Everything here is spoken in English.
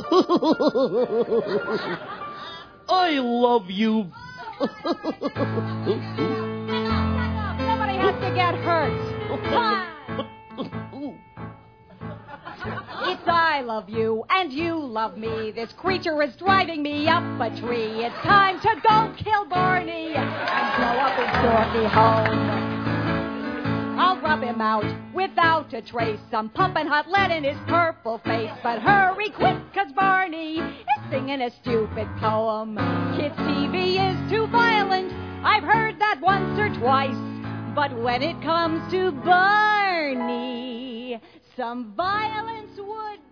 I love you. Nobody has to get hurt. It's I love you, and you love me. This creature is driving me up a tree. It's time to go kill Barney and blow up his Dorothy home. I'll rub him out without a trace, some pumping hot lead in his purple face. But hurry quick, 'cause Barney is singing a stupid poem. Kids' TV is too violent, I've heard that once or twice. But when it comes to Barney, some violence would